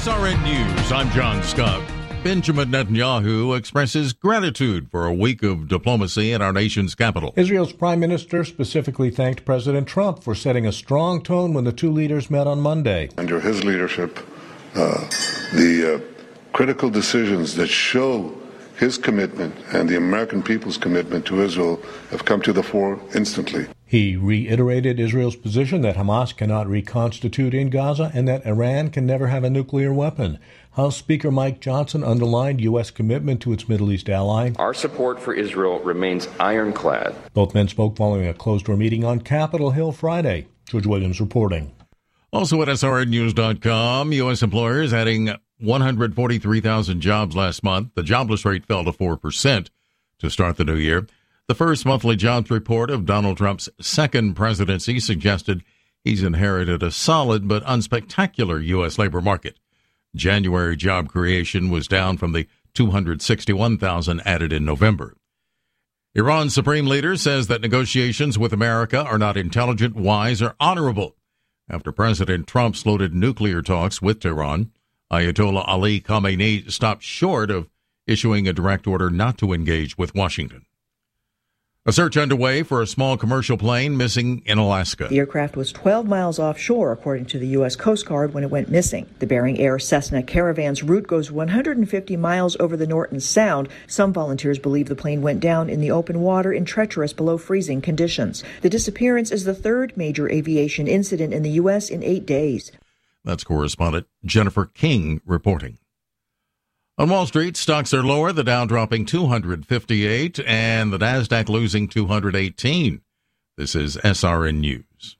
SRN News, I'm John Scott. Benjamin Netanyahu expresses gratitude for a week of diplomacy in our nation's capital. Israel's prime minister specifically thanked President Trump for setting a strong tone when the two leaders met on Monday. Under his leadership, the critical decisions that show his commitment and the American people's commitment to Israel have come to the fore instantly. He reiterated Israel's position that Hamas cannot reconstitute in Gaza and that Iran can never have a nuclear weapon. House Speaker Mike Johnson underlined U.S. commitment to its Middle East ally. Our support for Israel remains ironclad. Both men spoke following a closed-door meeting on Capitol Hill Friday. George Williams reporting. Also at SRNnews.com, U.S. employers adding 143,000 jobs last month. The jobless rate fell to 4% to start the new year. The first monthly jobs report of Donald Trump's second presidency suggested he's inherited a solid but unspectacular U.S. labor market. January job creation was down from the 261,000 added in November. Iran's supreme leader says that negotiations with America are not intelligent, wise, or honorable. After President Trump sloted nuclear talks with Tehran, Ayatollah Ali Khamenei stopped short of issuing a direct order not to engage with Washington. A search underway for a small commercial plane missing in Alaska. The aircraft was 12 miles offshore, according to the U.S. Coast Guard, when it went missing. The Bering Air Cessna Caravan's route goes 150 miles over the Norton Sound. Some volunteers believe the plane went down in the open water in treacherous below freezing conditions. The disappearance is the third major aviation incident in the U.S. in 8 days. That's correspondent Jennifer King reporting. On Wall Street, stocks are lower, the Dow dropping 258 and the Nasdaq losing 218. This is SRN News.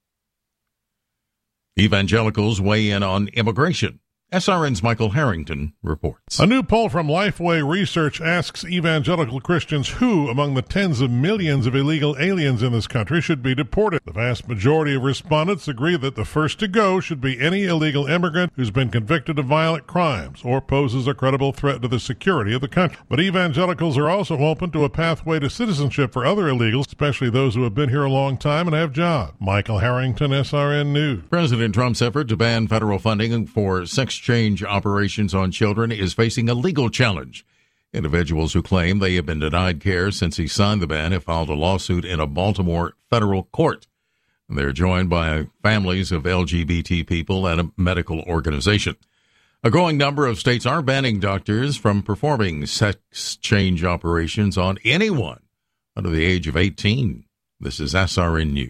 Evangelicals weigh in on immigration. SRN's Michael Harrington reports. A new poll from Lifeway Research asks evangelical Christians who, among the tens of millions of illegal aliens in this country, should be deported. The vast majority of respondents agree that the first to go should be any illegal immigrant who's been convicted of violent crimes or poses a credible threat to the security of the country. But evangelicals are also open to a pathway to citizenship for other illegals, especially those who have been here a long time and have jobs. Michael Harrington, SRN News. President Trump's effort to ban federal funding for sex change operations on children is facing a legal challenge. Individuals who claim they have been denied care since he signed the ban have filed a lawsuit in a Baltimore federal court. They're joined by families of LGBT people and a medical organization. A growing number of states are banning doctors from performing sex change operations on anyone under the age of 18. This is SRN News.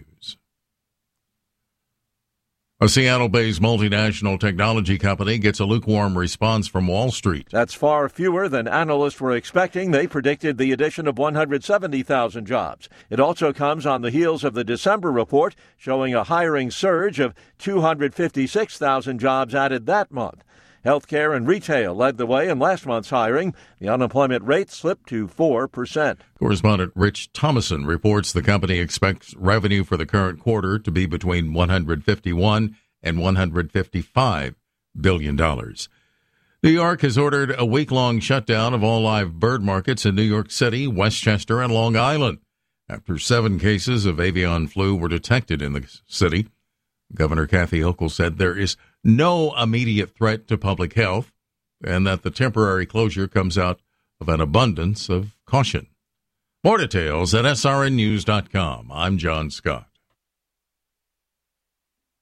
A Seattle-based multinational technology company gets a lukewarm response from Wall Street. That's far fewer than analysts were expecting. They predicted the addition of 170,000 jobs. It also comes on the heels of the December report showing a hiring surge of 256,000 jobs added that month. Healthcare and retail led the way in last month's hiring. The unemployment rate slipped to 4%. Correspondent Rich Thomason reports the company expects revenue for the current quarter to be between $151 and $155 billion. New York has ordered a week-long shutdown of all live bird markets in New York City, Westchester, and Long Island after 7 cases of avian flu were detected in the city. Governor Kathy Hochul said there is no immediate threat to public health and that the temporary closure comes out of an abundance of caution. More details at srnnews.com. I'm John Scott.